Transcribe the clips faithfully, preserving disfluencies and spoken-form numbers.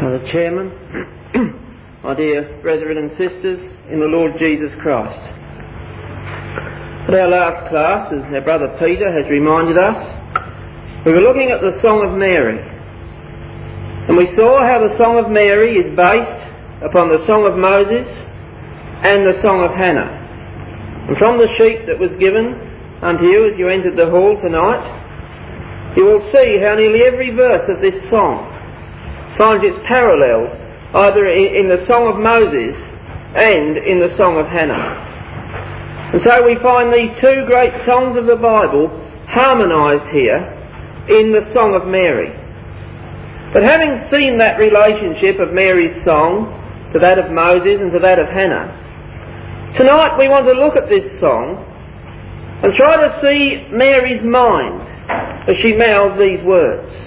Uh, the Chairman, my dear brethren and sisters in the Lord Jesus Christ. At our last class, as our brother Peter has reminded us, we were looking at the Song of Mary. And we saw how the Song of Mary is based upon the Song of Moses and the Song of Hannah. And from the sheet that was given unto you as you entered the hall tonight, you will see how nearly every verse of this song finds its parallel either in the Song of Moses and in the Song of Hannah. And so we find these two great songs of the Bible harmonised here in the Song of Mary. But having seen that relationship of Mary's song to that of Moses and to that of Hannah, tonight we want to look at this song and try to see Mary's mind as she mouths these words.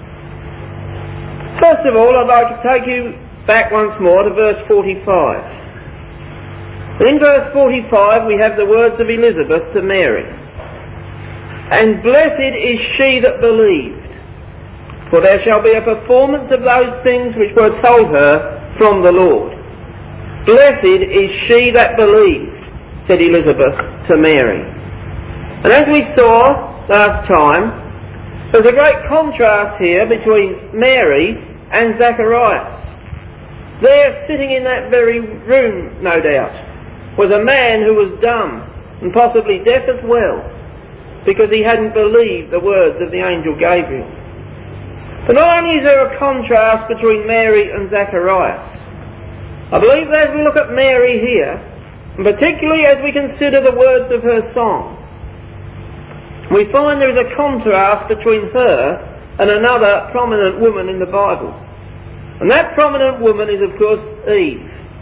First of all, I'd like to take you back once more to verse forty-five. In verse forty-five we have the words of Elizabeth to Mary. And blessed is she that believed, for there shall be a performance of those things which were told her from the Lord. Blessed is she that believed, said Elizabeth to Mary. And as we saw last time, there's a great contrast here between Mary and Zacharias. There, sitting in that very room, no doubt, was a man who was dumb and possibly deaf as well, because he hadn't believed the words of the angel Gabriel. But not only is there a contrast between Mary and Zacharias, I believe that as we look at Mary here, and particularly as we consider the words of her song, we find there is a contrast between her and another prominent woman in the Bible. And that prominent woman is, of course, Eve.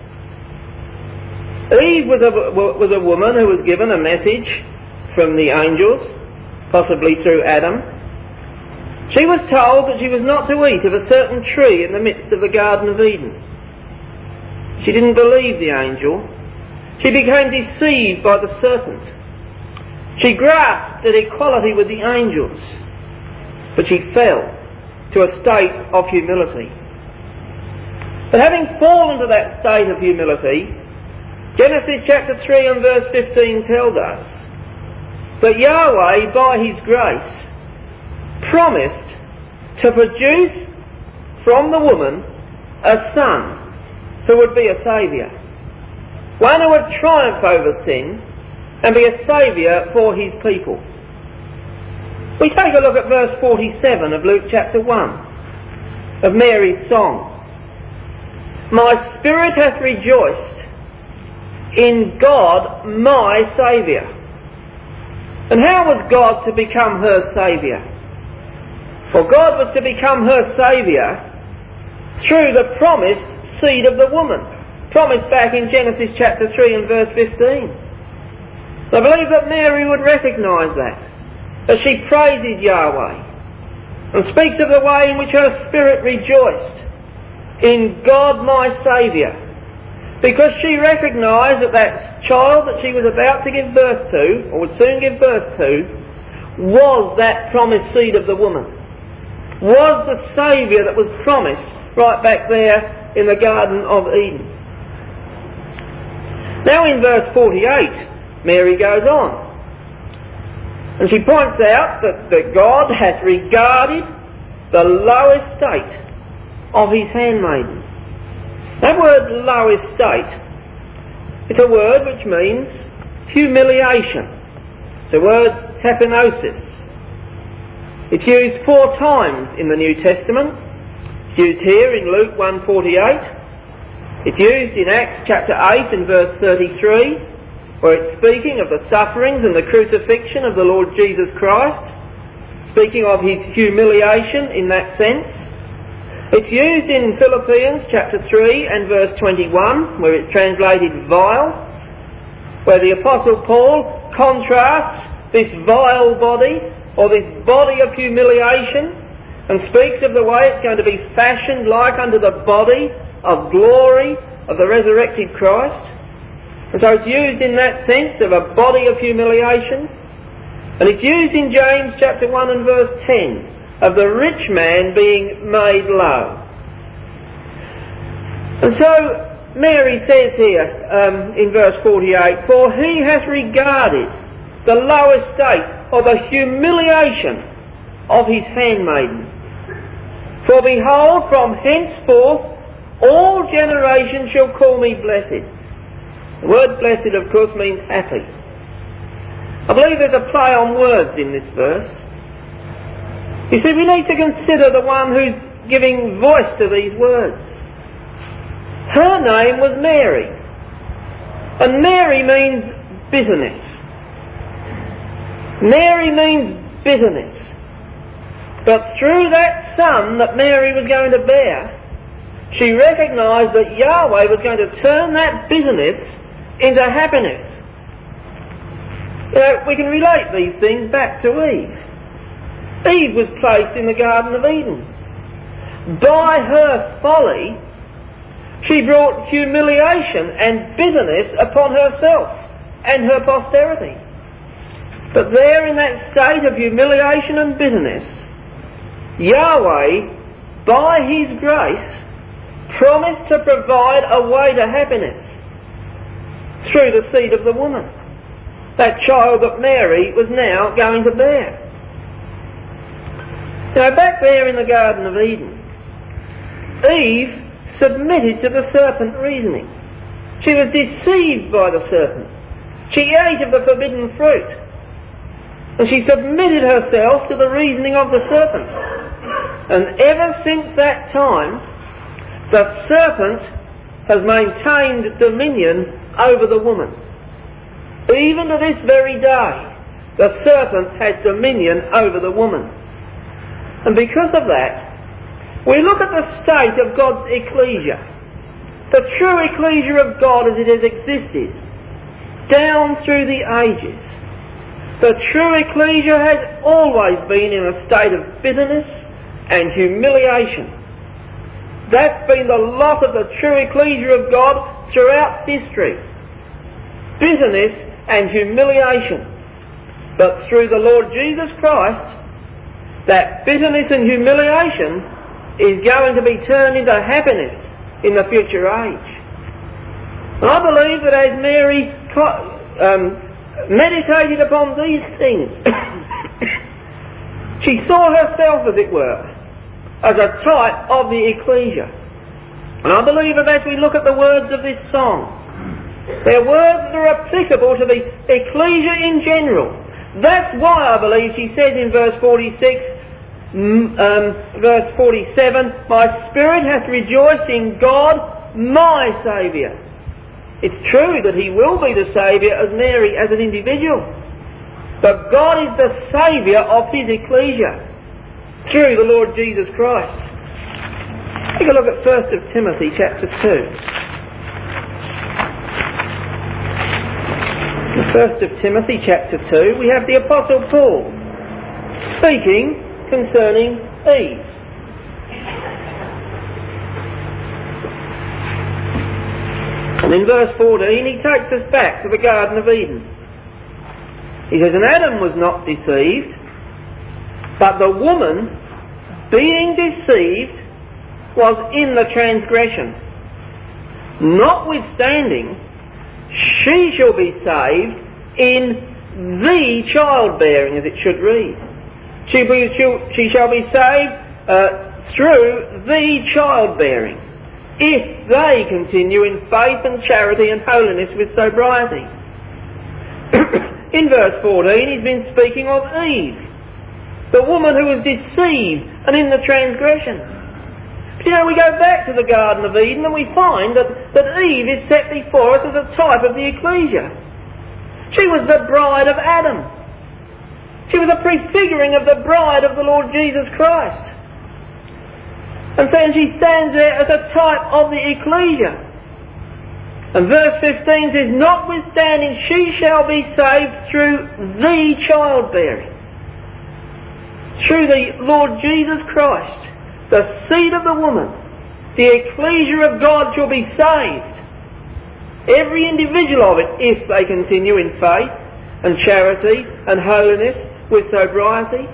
Eve was a, was a woman who was given a message from the angels, possibly through Adam. She was told that she was not to eat of a certain tree in the midst of the Garden of Eden. She didn't believe the angel. She became deceived by the serpent. She grasped at equality with the angels, but she fell to a state of humility. But having fallen to that state of humility, Genesis chapter three and verse fifteen tells us that Yahweh, by His grace, promised to produce from the woman a son who would be a saviour, one who would triumph over sin and be a saviour for His people. We take a look at verse forty-seven of Luke chapter one, of Mary's song. My spirit hath rejoiced in God my Saviour. And how was God to become her Saviour? For God was to become her Saviour through the promised seed of the woman, promised back in Genesis chapter three and verse fifteen. I believe that Mary would recognise that as she praises Yahweh and speaks of the way in which her spirit rejoiced in God my Saviour, because she recognised that that child that she was about to give birth to, or would soon give birth to, was that promised seed of the woman, was the Saviour that was promised right back there in the Garden of Eden. Now in verse forty-eight, Mary goes on, and she points out that, that God hath regarded the low estate of His handmaiden. That word low estate, it's a word which means humiliation. It's the word tapinosis. It's used four times in the New Testament. It's used here in Luke one forty-eight. It's used in Acts chapter eight and verse thirty-three, where it's speaking of the sufferings and the crucifixion of the Lord Jesus Christ, speaking of His humiliation in that sense. It's used in Philippians chapter three and verse twenty-one, where it's translated vile, where the Apostle Paul contrasts this vile body, or this body of humiliation, and speaks of the way it's going to be fashioned like unto the body of glory of the resurrected Christ. And so it's used in that sense of a body of humiliation. And it's used in James chapter one and verse ten of the rich man being made low. And so Mary says here um, in verse forty-eight, "For he has regarded the low estate of the humiliation of his handmaiden. For behold, from henceforth all generations shall call me blessed." The word blessed, of course, means happy. I believe there's a play on words in this verse. You see, we need to consider the one who's giving voice to these words. Her name was Mary. And Mary means bitterness. Mary means bitterness. But through that son that Mary was going to bear, she recognised that Yahweh was going to turn that bitterness into happiness. You know, we can relate these things back to Eve. Eve was placed in the Garden of Eden. By her folly, she brought humiliation and bitterness upon herself and her posterity. But there in that state of humiliation and bitterness, Yahweh, by His grace, promised to provide a way to happiness through the seed of the woman, that child that Mary was now going to bear. Now, back there in the Garden of Eden, Eve submitted to the serpent reasoning. She was deceived by the serpent. She ate of the forbidden fruit. And she submitted herself to the reasoning of the serpent. And ever since that time, the serpent has maintained dominion over the woman. Even to this very day, the serpent has dominion over the woman. And because of that, we look at the state of God's ecclesia, the true ecclesia of God as it has existed down through the ages. The true ecclesia has always been in a state of bitterness and humiliation. That's been the lot of the true ecclesia of God throughout history. Bitterness and humiliation. But through the Lord Jesus Christ, that bitterness and humiliation is going to be turned into happiness in the future age. And I believe that as Mary um, meditated upon these things, she saw herself, as it were, as a type of the ecclesia. And I believe that as we look at the words of this song, they're words that are applicable to the ecclesia in general. That's why I believe she says in verse forty-six, um, verse forty-seven, "My spirit hath rejoiced in God, my Saviour." It's true that He will be the Saviour as Mary as an individual. But God is the Saviour of His ecclesia through the Lord Jesus Christ. Take a look at First of Timothy chapter two. In First of Timothy chapter two, we have the Apostle Paul speaking concerning Eve. And in verse fourteen, he takes us back to the Garden of Eden. He says, "And Adam was not deceived, but the woman, being deceived, was in the transgression. Notwithstanding, she shall be saved in the childbearing," as it should read. She, be, she shall be saved uh, through the childbearing, if they continue in faith and charity and holiness with sobriety. In verse fourteen, he's been speaking of Eve, the woman who was deceived and in the transgression. But you know, we go back to the Garden of Eden and we find that, that Eve is set before us as a type of the ecclesia. She was the bride of Adam. She was a prefiguring of the bride of the Lord Jesus Christ. And so she stands there as a type of the ecclesia. And verse fifteen says, "Notwithstanding, she shall be saved through the childbearing." Through the Lord Jesus Christ, the seed of the woman, the ecclesia of God shall be saved. Every individual of it, if they continue in faith and charity and holiness with sobriety.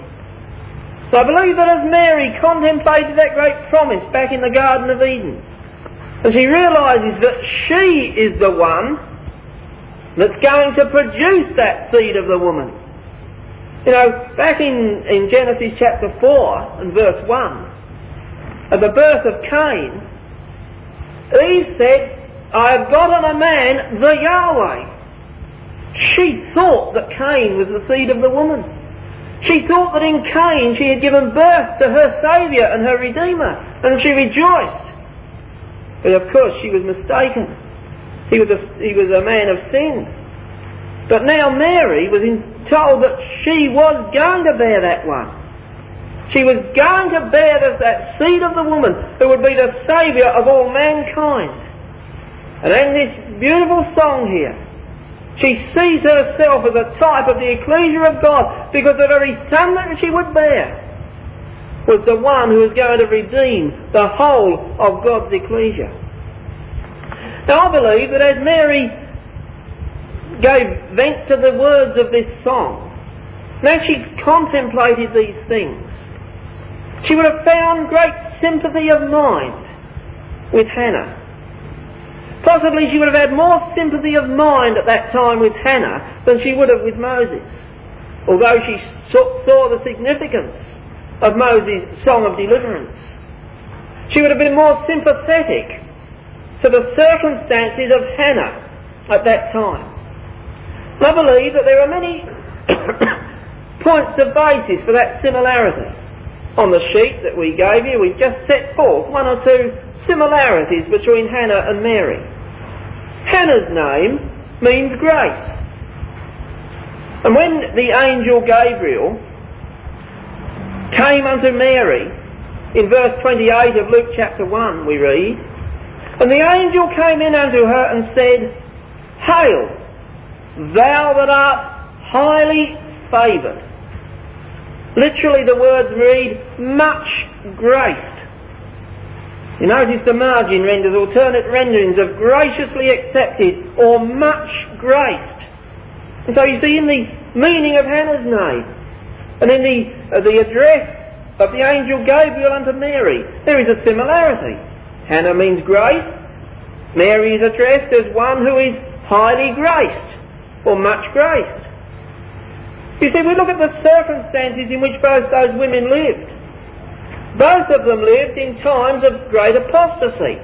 So I believe that as Mary contemplated that great promise back in the Garden of Eden, And she realises that she is the one that's going to produce that seed of the woman. You know, back in, in Genesis chapter four and verse one, at the birth of Cain, Eve said, I have gotten a man, the Yahweh. She thought that Cain was the seed of the woman. She thought that in Cain she had given birth to her Saviour and her Redeemer, and she rejoiced. But of course she was mistaken. He was a, he was a man of sin. But now Mary was in, told that she was going to bear that one. She was going to bear the, that seed of the woman who would be the Saviour of all mankind. And in this beautiful song here, she sees herself as a type of the ecclesia of God, because the very son that she would bear was the one who was going to redeem the whole of God's ecclesia. Now I believe that as Mary gave vent to the words of this song, now she contemplated these things, she would have found great sympathy of mind with Hannah. Possibly she would have had more sympathy of mind at that time with Hannah than she would have with Moses, although she saw the significance of Moses' song of deliverance. She would have been more sympathetic to the circumstances of Hannah at that time. And I believe that there are many points of basis for that similarity. On the sheet that we gave you, we've just set forth one or two similarities between Hannah and Mary. Hannah's name means grace. And when the angel Gabriel came unto Mary, in verse twenty-eight of Luke chapter one we read, and the angel came in unto her and said, Hail, thou that art highly favoured. Literally the words read, much graced. You notice the margin renders alternate renderings of graciously accepted or much graced. And so you see in the meaning of Hannah's name and in the, uh, the address of the angel Gabriel unto Mary, there is a similarity. Hannah means grace. Mary is addressed as one who is highly graced or much graced. You see, we look at the circumstances in which both those women lived. Both of them lived in times of great apostasy.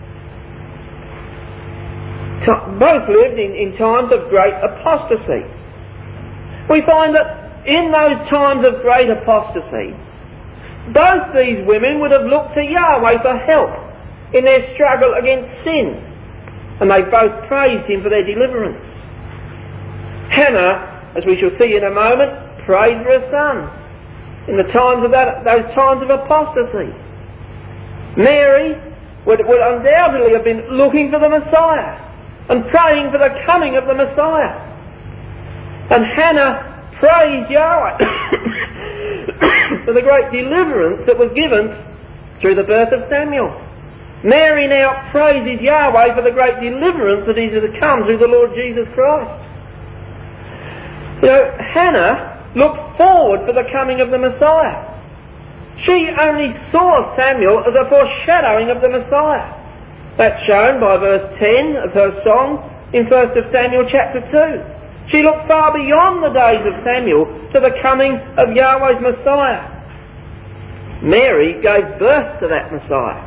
Both lived in, in times of great apostasy. We find that in those times of great apostasy, both these women would have looked to Yahweh for help in their struggle against sin, and they both praised Him for their deliverance. Hannah, as we shall see in a moment, prayed for her son in the times of that, those times of apostasy. Mary would, would undoubtedly have been looking for the Messiah and praying for the coming of the Messiah. And Hannah praised Yahweh for the great deliverance that was given through the birth of Samuel. Mary now praises Yahweh for the great deliverance that is to come through the Lord Jesus Christ. You know, Hannah looked forward for the coming of the Messiah. She only saw Samuel as a foreshadowing of the Messiah. That's shown by verse ten of her song in First of Samuel chapter two. She looked far beyond the days of Samuel to the coming of Yahweh's Messiah. Mary gave birth to that Messiah.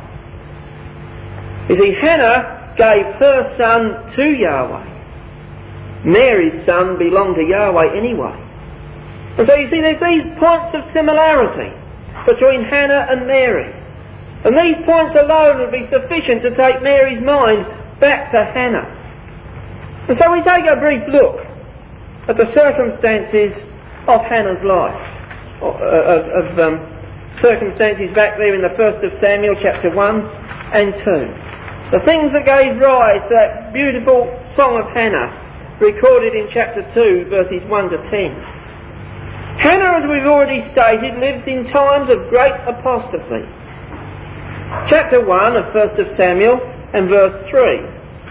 You see, Hannah gave her son to Yahweh. Mary's son belonged to Yahweh anyway. And so you see there's these points of similarity between Hannah and Mary. And these points alone would be sufficient to take Mary's mind back to Hannah. And so we take a brief look at the circumstances of Hannah's life. Of, of um, circumstances back there in the first of Samuel chapter one and two. The things that gave rise to that beautiful song of Hannah recorded in chapter two, verses one to ten. Hannah, as we've already stated, lived in times of great apostasy. Chapter one of First of Samuel and verse three.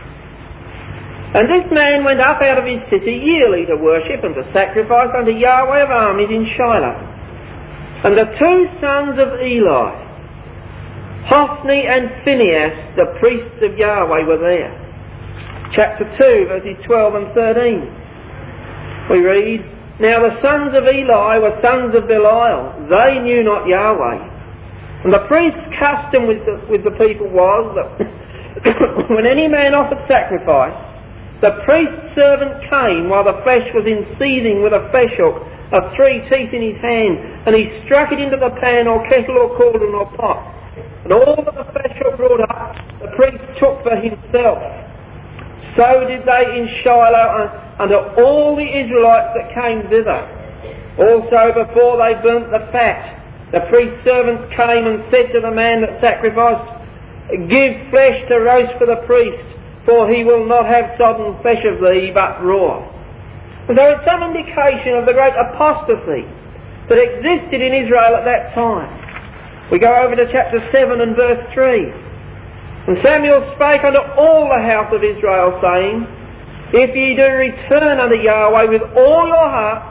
And this man went up out of his city yearly to worship and to sacrifice unto Yahweh of armies in Shiloh. And the two sons of Eli, Hophni and Phinehas, the priests of Yahweh, were there. Chapter two, verses twelve and thirteen. We read, Now the sons of Eli were sons of Belial. They knew not Yahweh. And the priest's custom with the, with the people was that when any man offered sacrifice, the priest's servant came while the flesh was in seething with a flesh hook of three teeth in his hand, and he struck it into the pan or kettle or cauldron or pot. And all that the flesh hook brought up, the priest took for himself. So did they in Shiloh unto all the Israelites that came thither. Also before they burnt the fat, the priest's servants came and said to the man that sacrificed, Give flesh to roast for the priest, for he will not have sodden flesh of thee, but raw. And there is some indication of the great apostasy that existed in Israel at that time. We go over to chapter seven and verse three. And Samuel spake unto all the house of Israel, saying, If ye do return unto Yahweh with all your hearts,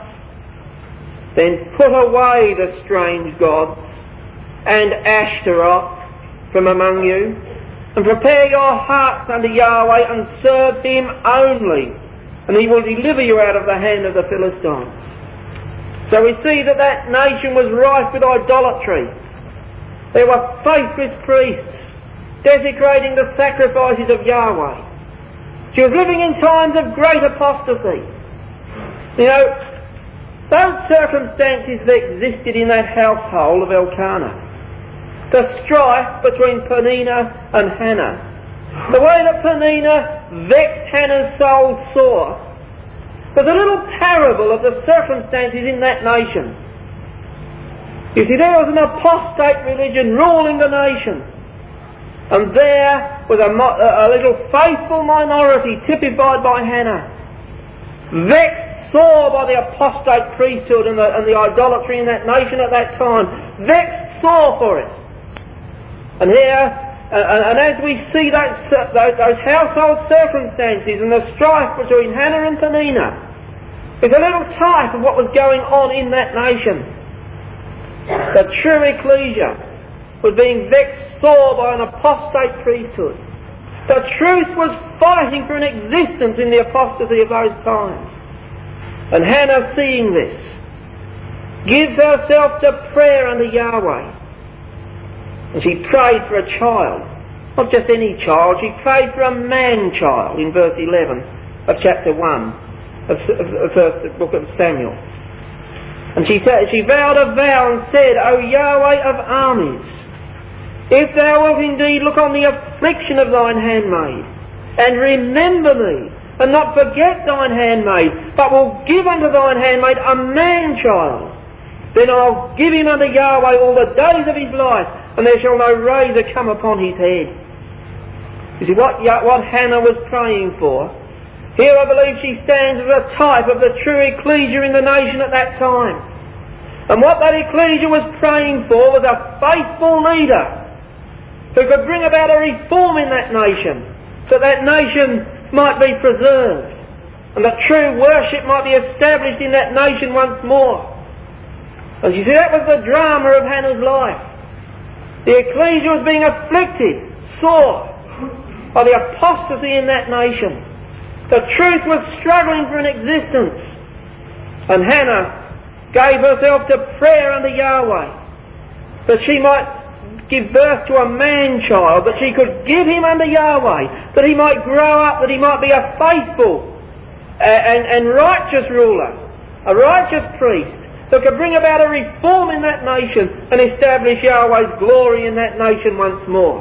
then put away the strange gods and Ashtaroth from among you, and prepare your hearts unto Yahweh, and serve him only, and he will deliver you out of the hand of the Philistines. So we see that that nation was rife with idolatry. There were faithless priests desecrating the sacrifices of Yahweh. She was living in times of great apostasy. You know, those circumstances that existed in that household of Elkanah, the strife between Peninnah and Hannah, the way that Peninnah vexed Hannah's soul sore, was a little parable of the circumstances in that nation. You see, there was an apostate religion ruling the nation, and there was a, a little faithful minority typified by Hannah, vexed sore by the apostate priesthood and the, and the idolatry in that nation at that time, vexed sore for it. And here, uh, and as we see those, those, those household circumstances and the strife between Hannah and Peninnah, it's a little type of what was going on in that nation. The true ecclesia was being vexed sore by an apostate priesthood. The truth was fighting for an existence in the apostasy of those times. And Hannah, seeing this, gives herself to prayer unto Yahweh. And she prayed for a child. Not just any child, she prayed for a man-child in verse eleven of chapter one of the first book of Samuel. And she, she vowed a vow and said, O Yahweh of armies, if thou wilt indeed look on the affliction of thine handmaid, and remember me, and not forget thine handmaid, but will give unto thine handmaid a man-child, then I'll give him unto Yahweh all the days of his life, and there shall no razor come upon his head. You see, what, what Hannah was praying for, here I believe she stands as a type of the true ecclesia in the nation at that time. And what that ecclesia was praying for was a faithful leader who could bring about a reform in that nation, so that nation might be preserved, and that true worship might be established in that nation once more. And you see, that was the drama of Hannah's life. The ecclesia was being afflicted, sore, by the apostasy in that nation. The truth was struggling for an existence. And Hannah gave herself to prayer unto Yahweh, that she might give birth to a man-child, that she could give him unto Yahweh, that he might grow up, that he might be a faithful and, and righteous ruler, a righteous priest, that could bring about a reform in that nation and establish Yahweh's glory in that nation once more.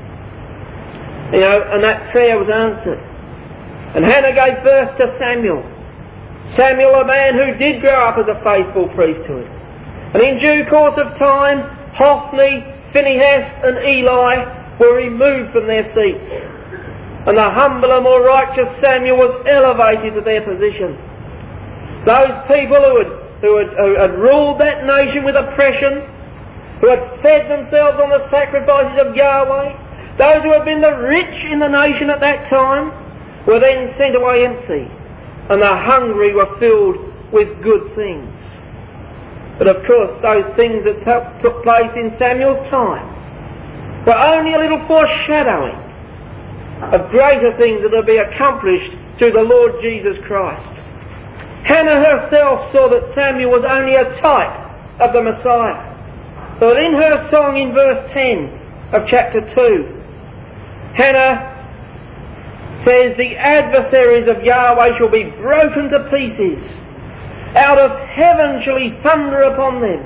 You know, and that prayer was answered. And Hannah gave birth to Samuel. Samuel, a man who did grow up as a faithful priesthood. And in due course of time, Hophni, Phinehas and Eli were removed from their seats. And the humbler, more righteous Samuel was elevated to their position. Those people who had Who had, who had ruled that nation with oppression, who had fed themselves on the sacrifices of Yahweh, those who had been the rich in the nation at that time, were then sent away empty, and the hungry were filled with good things. But of course, those things that took place in Samuel's time were only a little foreshadowing of greater things that will be accomplished through the Lord Jesus Christ. Hannah herself saw that Samuel was only a type of the Messiah. So that in her song in verse ten of chapter two, Hannah says, "The adversaries of Yahweh shall be broken to pieces. Out of heaven shall he thunder upon them.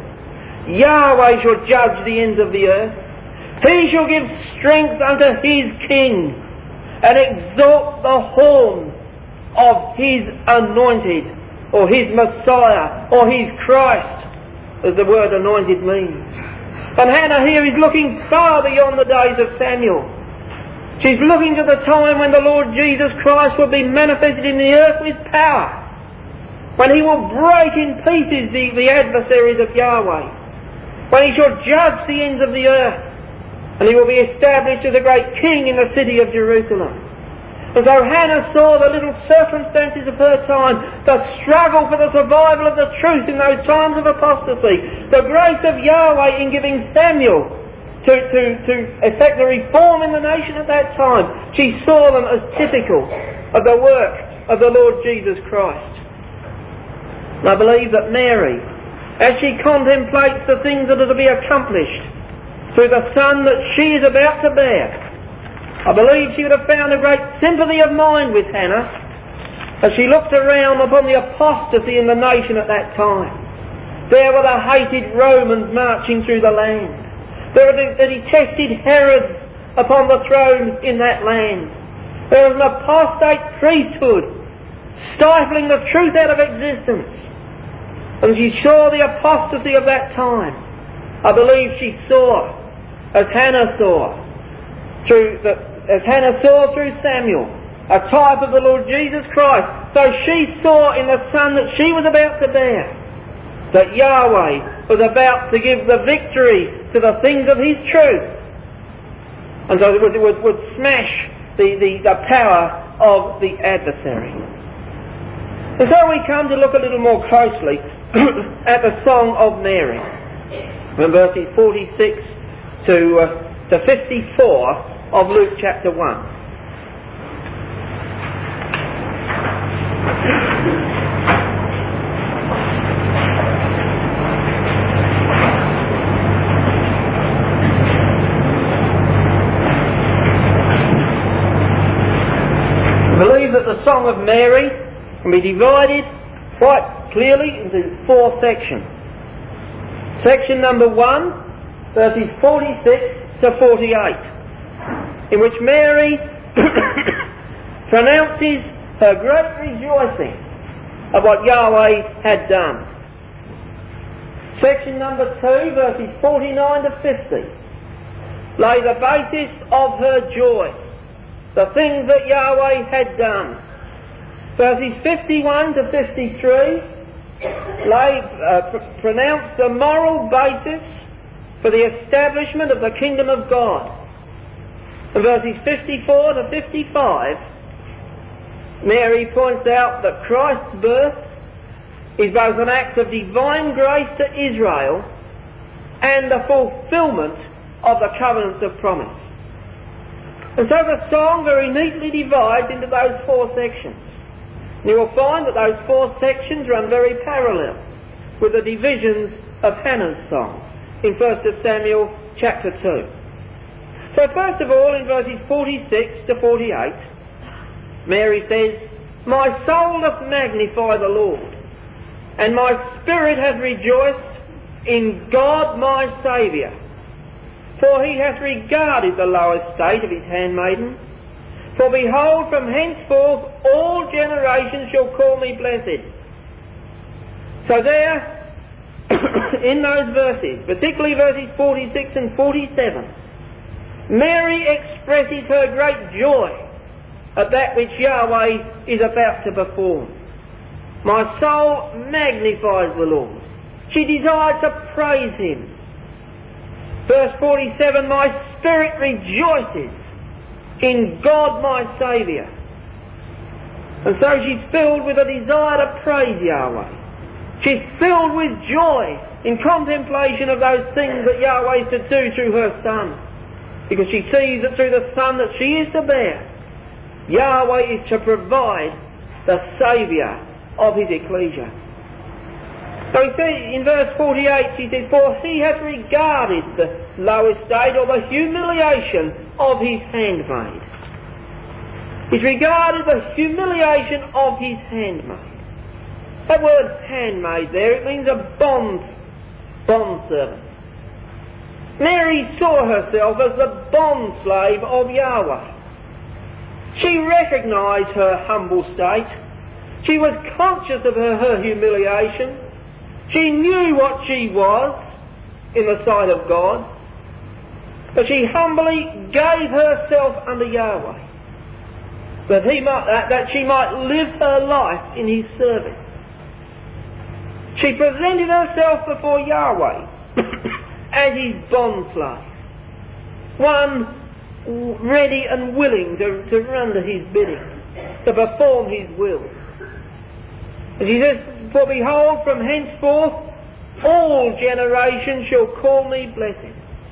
Yahweh shall judge the ends of the earth. He shall give strength unto his king, and exalt the horn of his anointed," or his Messiah, or his Christ, as the word anointed means. And Hannah here is looking far beyond the days of Samuel. She's looking to the time when the Lord Jesus Christ will be manifested in the earth with power, when he will break in pieces the, the adversaries of Yahweh, when he shall judge the ends of the earth, and he will be established as a great king in the city of Jerusalem. And so Hannah saw the little circumstances of her time, the struggle for the survival of the truth in those times of apostasy, the grace of Yahweh in giving Samuel to, to, to effect the reform in the nation at that time. She saw them as typical of the work of the Lord Jesus Christ. And I believe that Mary, as she contemplates the things that are to be accomplished through the Son that she is about to bear, I believe she would have found a great sympathy of mind with Hannah as she looked around upon the apostasy in the nation at that time. There were the hated Romans marching through the land. There were the, the detested Herods upon the throne in that land. There was an apostate priesthood stifling the truth out of existence. And she saw the apostasy of that time. I believe she saw, as Hannah saw, through the, as Hannah saw through Samuel, a type of the Lord Jesus Christ. So she saw in the Son that she was about to bear, that Yahweh was about to give the victory to the things of his truth. And so it would, would, would smash the, the, the power of the adversary. And so we come to look a little more closely at the Song of Mary, from verses forty-six to, uh, to fifty-four of Luke chapter one. I believe that the Song of Mary can be divided quite clearly into four sections. Section number one, verses forty-six to forty-eight. In which Mary pronounces her great rejoicing of what Yahweh had done. Section number two, verses forty-nine to fifty, lay the basis of her joy, the things that Yahweh had done. Verses fifty-one to fifty-three lay, uh, pr- pronounce the moral basis for the establishment of the kingdom of God. In verses fifty-four to fifty-five, Mary points out that Christ's birth is both an act of divine grace to Israel and the fulfilment of the covenants of promise. And so the song very neatly divides into those four sections. And you will find that those four sections run very parallel with the divisions of Hannah's song in First Samuel chapter two. So first of all, in verses forty-six to forty-eight, Mary says, "My soul doth magnify the Lord, and my spirit hath rejoiced in God my Saviour. For he hath regarded the low estate of his handmaiden. For behold, from henceforth all generations shall call me blessed." So there, in those verses, particularly verses forty-six and forty-seven, Mary expresses her great joy at that which Yahweh is about to perform. My soul magnifies the Lord. She desires to praise him. Verse forty-seven, my spirit rejoices in God my Saviour. And so she's filled with a desire to praise Yahweh. She's filled with joy in contemplation of those things that Yahweh is to do through her Son. because she sees that through the son that she is to bear, Yahweh is to provide the Saviour of his ecclesia. So he says in verse forty-eight, he says, for he hath regarded the low estate or the humiliation of his handmaid. He's regarded the humiliation of his handmaid. That word handmaid there, it means a bond, bond servant. Mary saw herself as the bond slave of Yahweh. She recognised her humble state. She was conscious of her, her humiliation. She knew what she was in the sight of God. But she humbly gave herself unto Yahweh, that he might, that, that she might live her life in his service. She presented herself before Yahweh as his bond slave, one ready and willing to, to run to his bidding, to perform his will. And she says, for behold, from henceforth all generations shall call me blessed.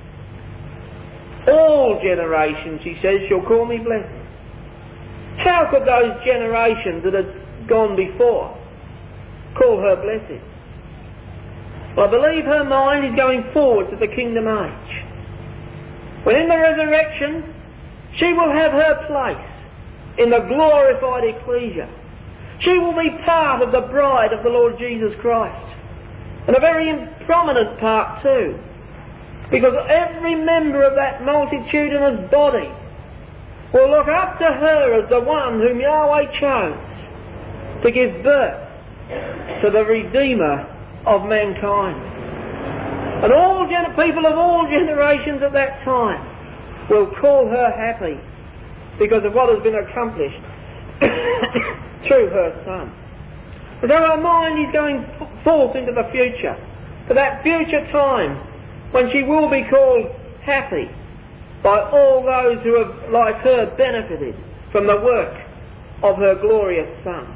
All generations, she says, shall call me blessed. How could those generations that had gone before call her blessed? Well, I believe her mind is going forward to the kingdom age, when in the resurrection she will have her place in the glorified ecclesia. She will be part of the bride of the Lord Jesus Christ, and a very prominent part too, because every member of that multitudinous body will look up to her as the one whom Yahweh chose to give birth to the Redeemer of mankind. And all gen- people of all generations at that time will call her happy because of what has been accomplished through her Son. And so her mind is going forth into the future, to that future time when she will be called happy by all those who have, like her, benefited from the work of her glorious Son.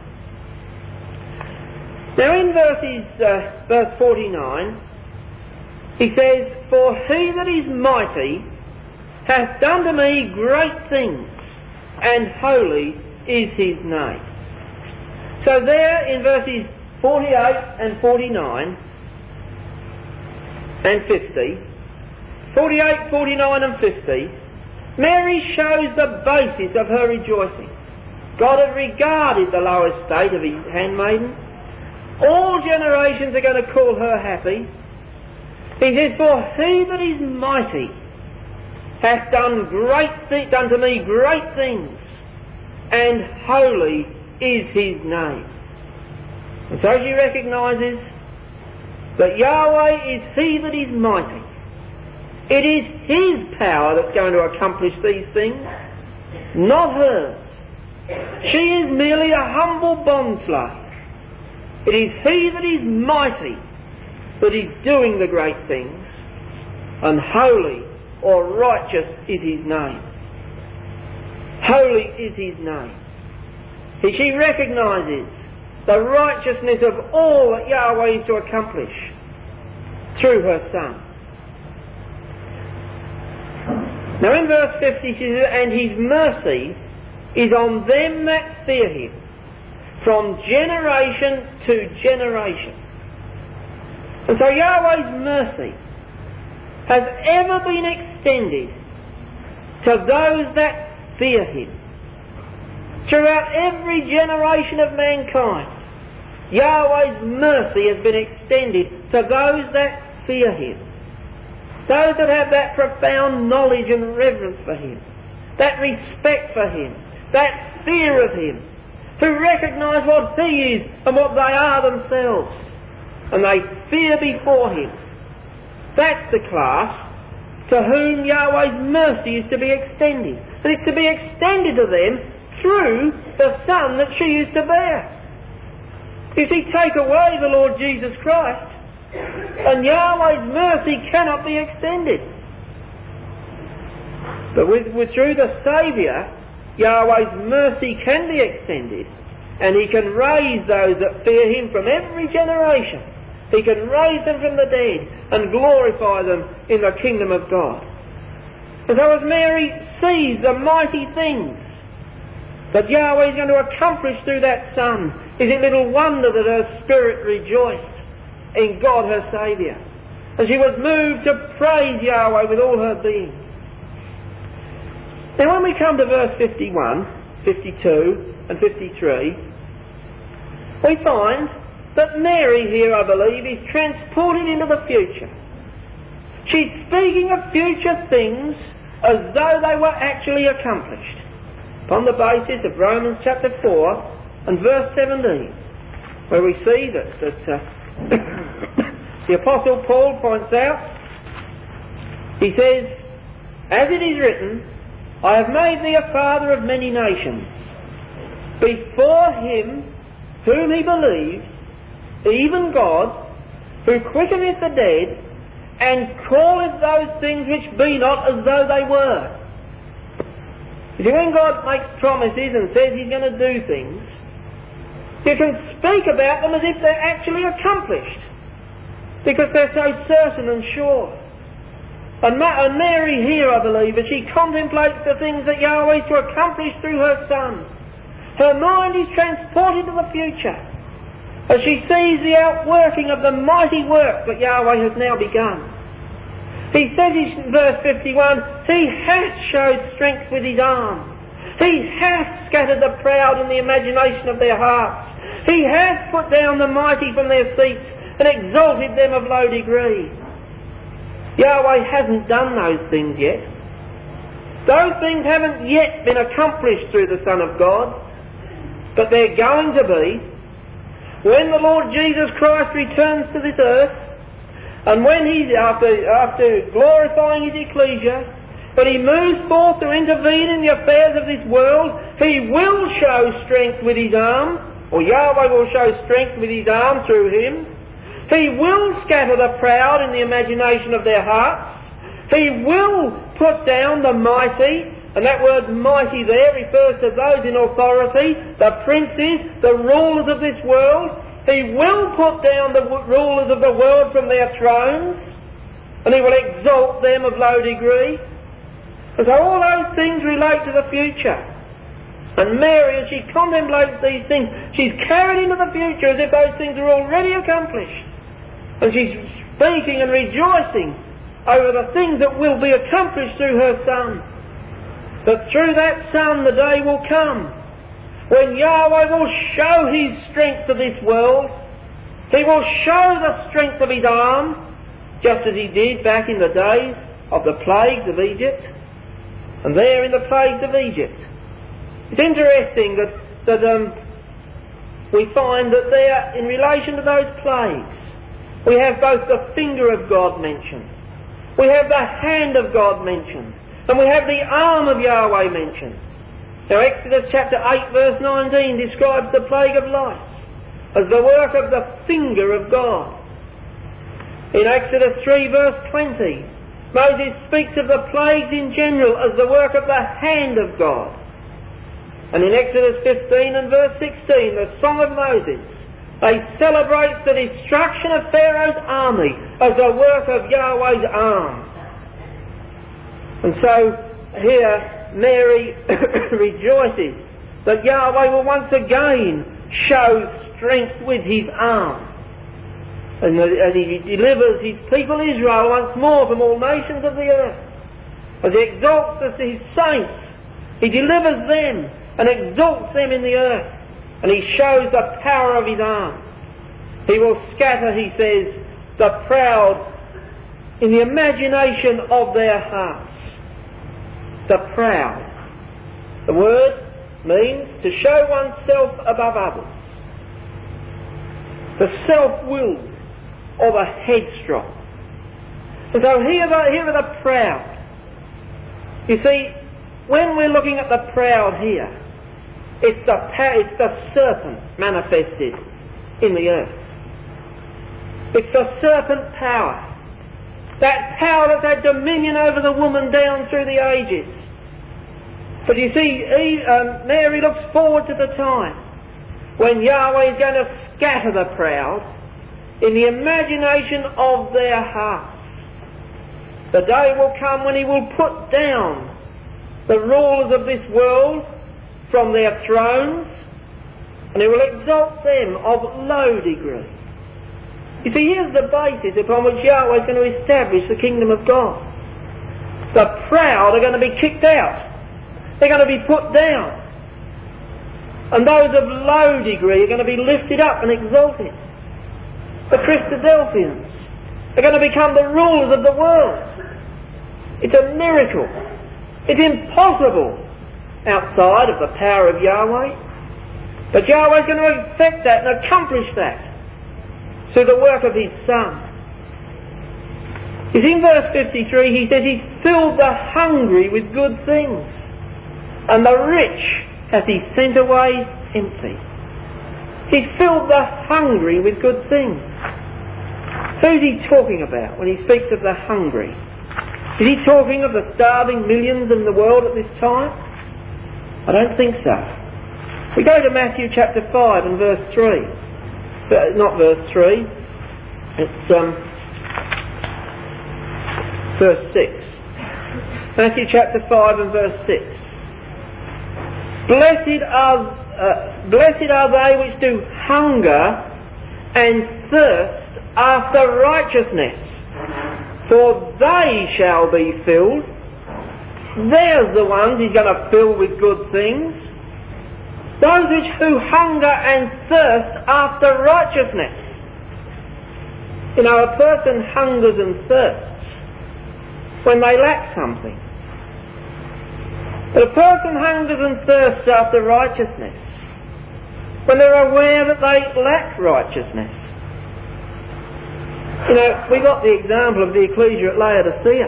Now in verses, uh, verse forty-nine, he says, for he that is mighty hath done to me great things, and holy is his name. So there in verses forty-eight and forty-nine and fifty, forty-eight, forty-nine and fifty, Mary shows the basis of her rejoicing. God had regarded the low estate of his handmaiden. All generations are going to call her happy. He says, for he that is mighty hath done great th- done to me great things, and holy is his name. And so she recognises that Yahweh is he that is mighty. It is his power that's going to accomplish these things, not hers. She is merely a humble bondslave. It is he that is mighty that is doing the great things, and holy or righteous is his name. Holy is his name. She recognises the righteousness of all that Yahweh is to accomplish through her Son. Now in verse fifty she says, and his mercy is on them that fear him, from generation to generation. And so Yahweh's mercy has ever been extended to those that fear him. Throughout every generation of mankind, Yahweh's mercy has been extended to those that fear him. Those that have that profound knowledge and reverence for him, that respect for him, that fear of him, who recognise what he is and what they are themselves, and they fear before him. That's the class to whom Yahweh's mercy is to be extended. And it's to be extended to them through the Son that she is to bear. You see, take away the Lord Jesus Christ, and Yahweh's mercy cannot be extended. But with, with through the Saviour, Yahweh's mercy can be extended, and he can raise those that fear him from every generation. He can raise them from the dead and glorify them in the kingdom of God. And so as Mary sees the mighty things that Yahweh is going to accomplish through that Son, is it little wonder that her spirit rejoiced in God her Saviour, and she was moved to praise Yahweh with all her being. Now when we come to verse fifty-one, fifty-two and fifty-three, we find that Mary here, I believe, is transported into the future. She's speaking of future things as though they were actually accomplished, upon the basis of Romans chapter four and verse seventeen, where we see that, that uh, the Apostle Paul points out, he says, "As it is written, I have made thee a father of many nations, before him whom he believed, even God, who quickeneth the dead, and calleth those things which be not as though they were." You see, when God makes promises and says He's going to do things, you can speak about them as if they're actually accomplished, because they're so certain and sure. And, Ma- and Mary here, I believe, as she contemplates the things that Yahweh is to accomplish through her Son, her mind is transported to the future, as she sees the outworking of the mighty work that Yahweh has now begun. He says in verse fifty-one, He hath showed strength with His arm. He hath scattered the proud in the imagination of their hearts. He hath put down the mighty from their seats and exalted them of low degree. Yahweh hasn't done those things yet. Those things haven't yet been accomplished through the Son of God, but they're going to be when the Lord Jesus Christ returns to this earth, and when He's, after, after glorifying His ecclesia, when He moves forth to intervene in the affairs of this world, He will show strength with His arm, or Yahweh will show strength with His arm through Him. He will scatter the proud in the imagination of their hearts. He will put down the mighty, and that word mighty there refers to those in authority, the princes, the rulers of this world. He will put down the rulers of the world from their thrones, and He will exalt them of low degree. And so all those things relate to the future. And Mary, as she contemplates these things, she's carried into the future as if those things are already accomplished. And she's speaking and rejoicing over the things that will be accomplished through her Son. That through that Son the day will come when Yahweh will show His strength to this world. He will show the strength of His arm, just as He did back in the days of the plagues of Egypt, and there in the plagues of Egypt. It's interesting that, that um, we find that there, in relation to those plagues, we have both the finger of God mentioned, we have the hand of God mentioned, and we have the arm of Yahweh mentioned. Now Exodus chapter eight verse nineteen describes the plague of lice as the work of the finger of God. In Exodus three verse twenty, Moses speaks of the plagues in general as the work of the hand of God. And in Exodus fifteen and verse sixteen, the Song of Moses, they celebrate the destruction of Pharaoh's army as the work of Yahweh's arm. And so here Mary rejoices that Yahweh will once again show strength with His arm. And, and He delivers His people Israel once more from all nations of the earth. As He exalts us, His saints, He delivers them and exalts them in the earth. And He shows the power of His arm. He will scatter, He says, the proud in the imagination of their hearts. The proud. The word means to show oneself above others. The self-willed or the headstrong. And so here are, here are the proud. You see, when we're looking at the proud here, it's the, it's the serpent manifested in the earth. It's the serpent power. That power that's had dominion over the woman down through the ages. But you see, he, um, Mary looks forward to the time when Yahweh is going to scatter the proud in the imagination of their hearts. The day will come when he will put down the rulers of this world from their thrones, and he will exalt them of low degree. You see, here's the basis upon which Yahweh is going to establish the kingdom of God. The proud are going to be kicked out. They're going to be put down. And those of low degree are going to be lifted up and exalted. The Christadelphians are going to become the rulers of the world. It's a miracle. It's impossible outside of the power of Yahweh. But Yahweh is going to effect that and accomplish that through the work of his Son. You see, in verse fifty-three he says, he's filled the hungry with good things, and the rich hath he sent away empty. He's filled the hungry with good things. Who's he talking about when he speaks of the hungry? Is he talking of the starving millions in the world at this time? I don't think so. We go to Matthew chapter five and verse three. Uh, not verse three. It's um, verse six. Matthew chapter five and verse six. Blessed are, uh, blessed are they which do hunger and thirst after righteousness, for they shall be filled. There's the ones he's going to fill with good things. Those which who hunger and thirst after righteousness. You know, a person hungers and thirsts when they lack something. But a person hungers and thirsts after righteousness when they're aware that they lack righteousness. You know, we got the example of the ecclesia at Laodicea.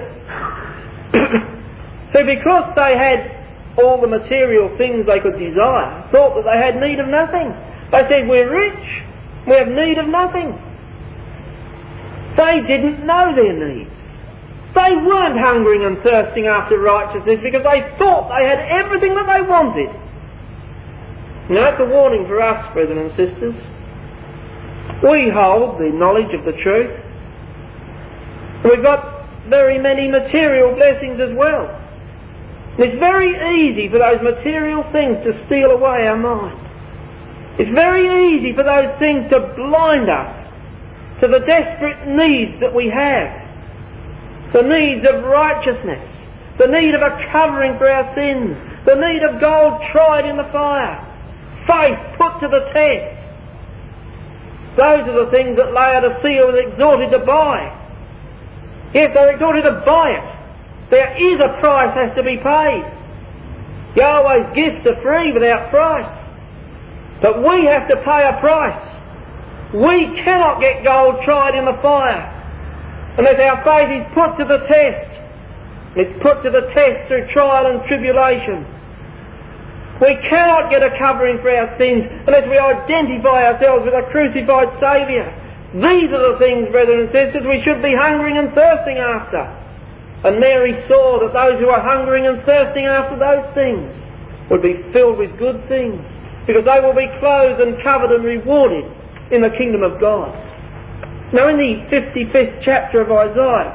So because they had all the material things they could desire, thought that they had need of nothing. They said, we're rich, we have need of nothing. They didn't know their needs. They weren't hungering and thirsting after righteousness because they thought they had everything that they wanted. Now that's a warning for us, brethren and sisters. We hold the knowledge of the truth. We've got very many material blessings as well. And it's very easy for those material things to steal away our mind. It's very easy for those things to blind us to the desperate needs that we have. The needs of righteousness, the need of a covering for our sins, the need of gold tried in the fire, faith put to the test. Those are the things that Laodicea was exhorted to buy. Yes, they're exhorted to buy it. There is a price has to be paid. Yahweh's gifts are free without price. But we have to pay a price. We cannot get gold tried in the fire unless our faith is put to the test. It's put to the test through trial and tribulation. We cannot get a covering for our sins unless we identify ourselves with a crucified Saviour. These are the things, brethren and sisters, we should be hungering and thirsting after. And Mary saw that those who are hungering and thirsting after those things would be filled with good things, because they will be clothed and covered and rewarded in the kingdom of God. Now in the fifty-fifth chapter of Isaiah,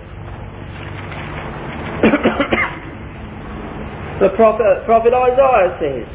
the prophet, prophet Isaiah says,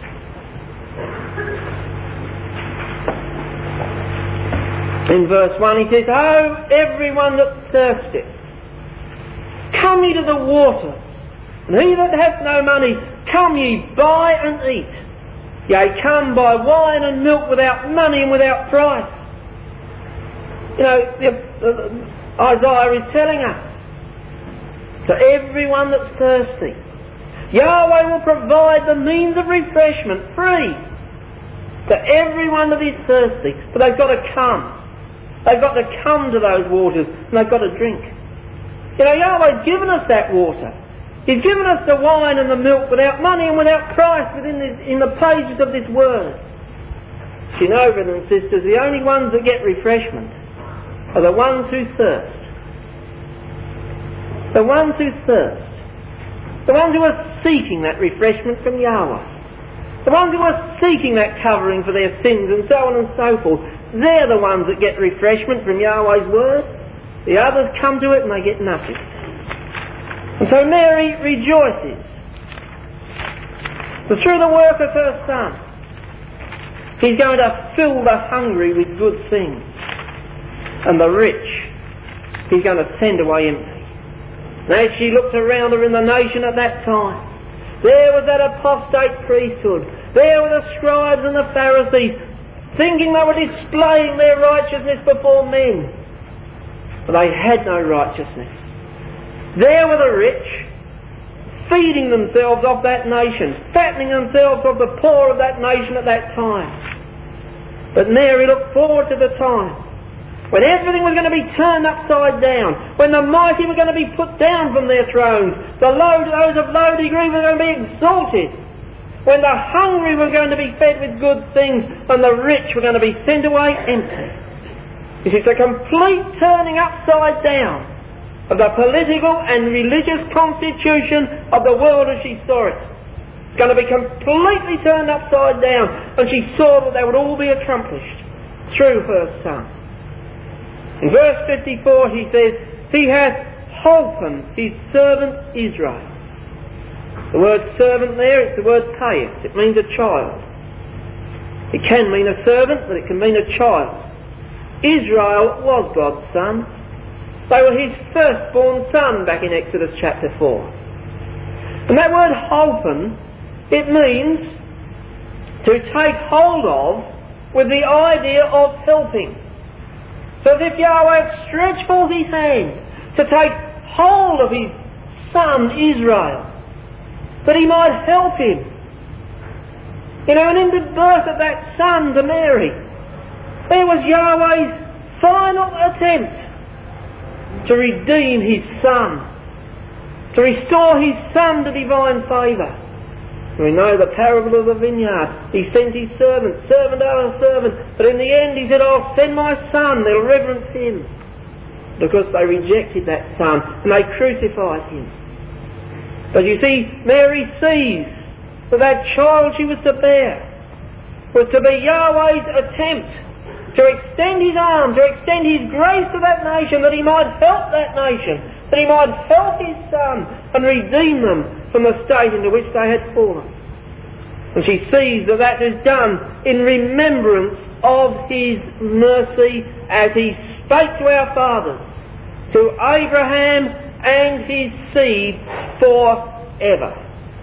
in verse one, he says, "Ho, everyone that thirsteth, come ye to the water, and he that hath no money, come ye, buy and eat. Yea, come buy wine and milk without money and without price." You know, Isaiah is telling us, to everyone that's thirsty, Yahweh will provide the means of refreshment free to everyone that is thirsty. But they've got to come. They've got to come to those waters, and they've got to drink. You know, Yahweh's given us that water. He's given us the wine and the milk without money and without price within this, in the pages of this word. You know, brothers and sisters, the only ones that get refreshment are the ones who thirst. The ones who thirst. The ones who are seeking that refreshment from Yahweh. The ones who are seeking that covering for their sins and so on and so forth. They're the ones that get refreshment from Yahweh's word. The others come to it and they get nothing. And so Mary rejoices that through the work of her Son, He's going to fill the hungry with good things, and the rich He's going to send away empty. And as she looked around her in the nation at that time, there was that apostate priesthood. There were the scribes and the Pharisees, thinking they were displaying their righteousness before men. But they had no righteousness. There were the rich, feeding themselves off that nation, fattening themselves off the poor of that nation at that time. But Mary looked forward to the time when everything was going to be turned upside down, when the mighty were going to be put down from their thrones, the low, those of low degree were going to be exalted, when the hungry were going to be fed with good things, and the rich were going to be sent away empty. This is a complete turning upside down of the political and religious constitution of the world as she saw it. It's going to be completely turned upside down, and she saw that they would all be accomplished through her Son. In verse fifty-four he says, He hath holpen His servant Israel. The word servant there, it's the word pais. It means a child. It can mean a servant, but it can mean a child. Israel was God's son. They were His firstborn son back in Exodus chapter four. And that word holpen, it means to take hold of with the idea of helping. So as if Yahweh stretched forth His hand to take hold of His son Israel, that He might help him. You know, and in the birth of that son to Mary, there was Yahweh's final attempt to redeem His son, to restore His son to divine favour. We know the parable of the vineyard. He sent His servant, servant after servant, but in the end He said, I'll send my son, they'll reverence him. Because they rejected that son and they crucified him. But you see, Mary sees that that child she was to bear was to be Yahweh's attempt to extend His arm, to extend His grace to that nation, that He might help that nation, that He might help His son and redeem them from the state into which they had fallen. And she sees that that is done in remembrance of His mercy as He spake to our fathers, to Abraham and his seed forever.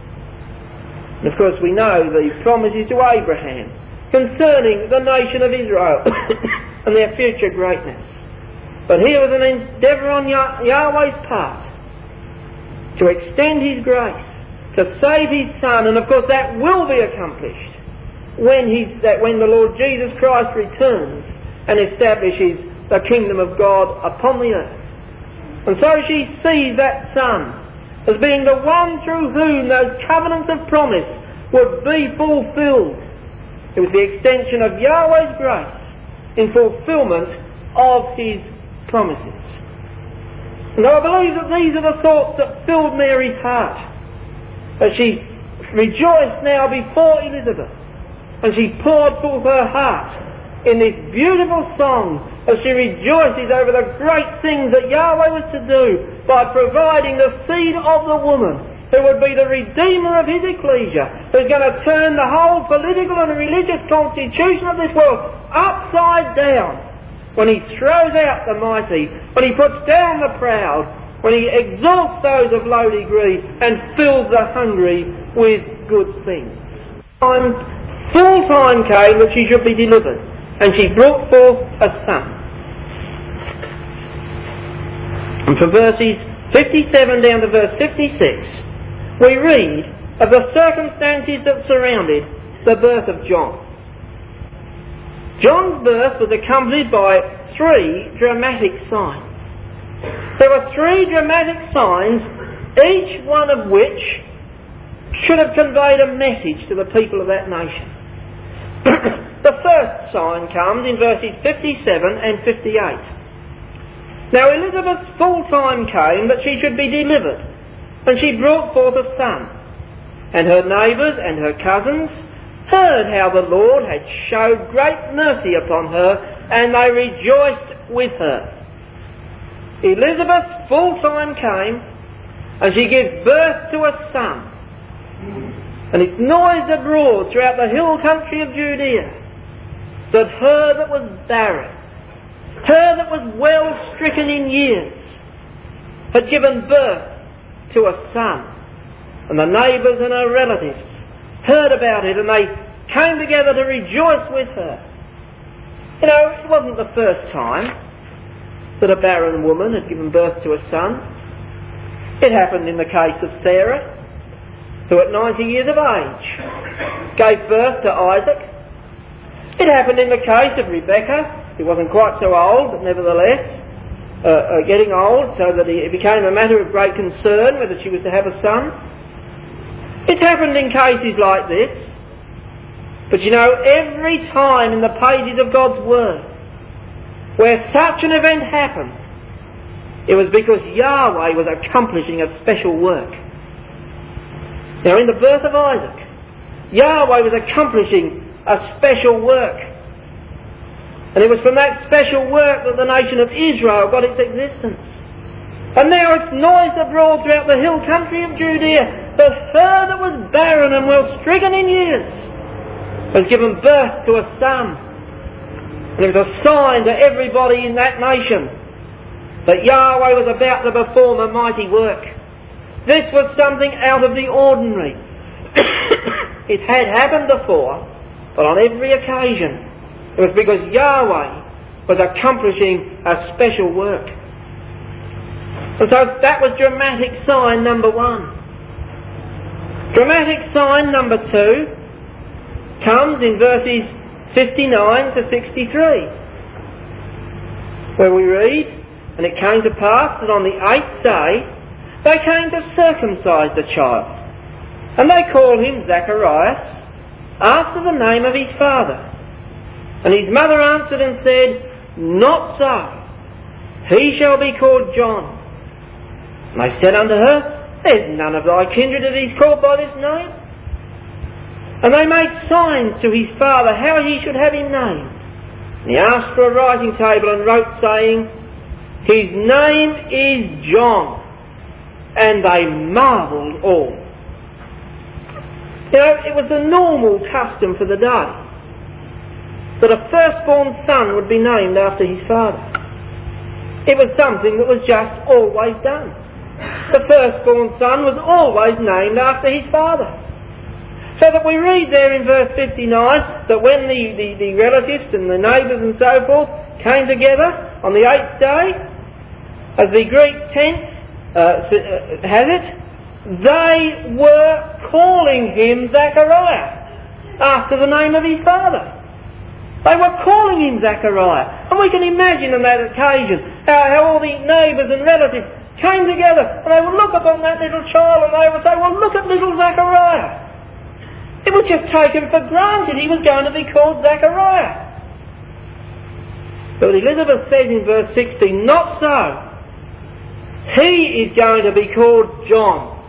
And of course we know the promises to Abraham concerning the nation of Israel and their future greatness. But here was an endeavour on Yahweh's part to extend His grace, to save His Son, and of course that will be accomplished when, he, that when the Lord Jesus Christ returns and establishes the kingdom of God upon the earth. And so she sees that Son as being the one through whom those covenants of promise would be fulfilled. It was the extension of Yahweh's grace in fulfilment of His promises. And I believe that these are the thoughts that filled Mary's heart as she rejoiced now before Elizabeth, and she poured forth her heart in this beautiful song as she rejoices over the great things that Yahweh was to do by providing the seed of the woman who would be the redeemer of His ecclesia, who's going to turn the whole political and religious constitution of this world upside down when He throws out the mighty, when He puts down the proud, when He exalts those of low degree and fills the hungry with good things. Time, full time came that she should be delivered, and she brought forth a son. And from verses fifty-seven down to verse fifty-six, we read of the circumstances that surrounded the birth of John. John's birth was accompanied by three dramatic signs. There were three dramatic signs, each one of which should have conveyed a message to the people of that nation. The first sign comes in verses fifty-seven and fifty-eight. Now Elizabeth's full time came that she should be delivered, and she brought forth a son. And her neighbours and her cousins heard how the Lord had showed great mercy upon her, and they rejoiced with her. Elizabeth's full time came, and she gives birth to a son. And it's noised abroad throughout the hill country of Judea that her that was barren, her that was well stricken in years, had given birth to a son. And the neighbours and her relatives heard about it, and they came together to rejoice with her. You know, it wasn't the first time that a barren woman had given birth to a son. It happened in the case of Sarah, who at ninety years of age gave birth to Isaac. It happened in the case of Rebecca, who wasn't quite so old, but nevertheless uh, uh, getting old, so that it became a matter of great concern whether she was to have a son. It's happened in cases like this. But you know, every time in the pages of God's Word where such an event happened, it was because Yahweh was accomplishing a special work. Now, in the birth of Isaac, Yahweh was accomplishing a special work. And it was from that special work that the nation of Israel got its existence. And now it's noised abroad throughout the hill country of Judea that her that was barren and well stricken in years has given birth to a son. And it was a sign to everybody in that nation that Yahweh was about to perform a mighty work. This was something out of the ordinary. It had happened before, but on every occasion it was because Yahweh was accomplishing a special work. And so that was dramatic sign number one. Dramatic sign number two comes in verses fifty-nine to sixty-three, where we read, "And it came to pass that on the eighth day they came to circumcise the child, and they called him Zacharias, after the name of his father. And his mother answered and said, Not so, he shall be called John. And they said unto her, There's none of thy kindred that is called by this name. And they made signs to his father how he should have him named. And he asked for a writing table and wrote, saying, His name is John. And they marvelled all." You know, it was the normal custom for the day that a firstborn son would be named after his father. It was something that was just always done. The firstborn son was always named after his father. So that we read there in verse fifty-nine that when the, the, the relatives and the neighbours and so forth came together on the eighth day, as the Greek tense Uh, has it, they were calling him Zachariah after the name of his father. They were calling him Zachariah. And we can imagine on that occasion how, how all the neighbours and relatives came together and they would look upon that little child and they would say, "Well, look at little Zachariah." It was just taken for granted he was going to be called Zachariah. But Elizabeth says in verse sixteen, "Not so. He is going to be called John."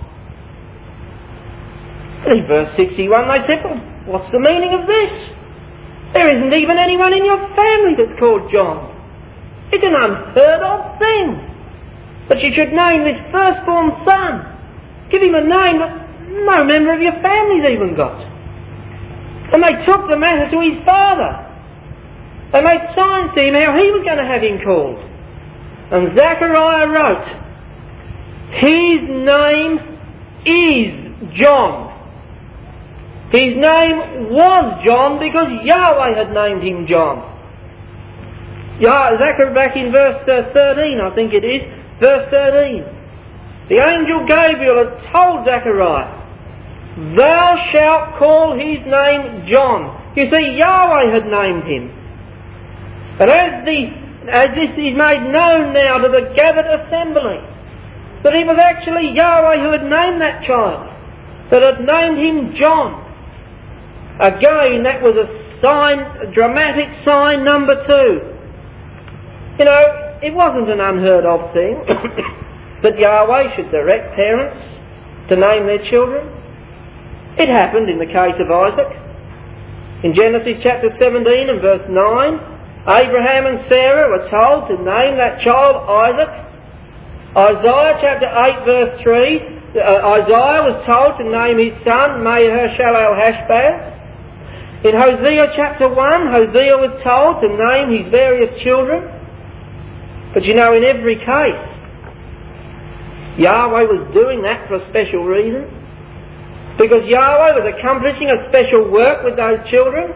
And in verse sixty-one they said, "Well, what's the meaning of this? There isn't even anyone in your family that's called John. It's an unheard of thing that you should name this firstborn son. Give him a name that no member of your family's even got." And they took the matter to his father. They made signs to him how he was going to have him called. And Zachariah wrote, "His name is John." His name was John because Yahweh had named him John. Yeah, Zachariah, back in verse uh, thirteen, I think it is, verse thirteen. The angel Gabriel had told Zachariah, "Thou shalt call his name John." You see, Yahweh had named him. And as, the, as this is made known now to the gathered assembly, that it was actually Yahweh who had named that child, that had named him John. Again, that was a sign, a dramatic sign number two. You know, it wasn't an unheard of thing that Yahweh should direct parents to name their children. It happened in the case of Isaac. In Genesis chapter seventeen and verse nine, Abraham and Sarah were told to name that child Isaac. Isaiah chapter eight verse three, uh, Isaiah was told to name his son Maher-shalal-hash-baz. In Hosea chapter one, Hosea was told to name his various children. But you know, in every case, Yahweh was doing that for a special reason. Because Yahweh was accomplishing a special work with those children.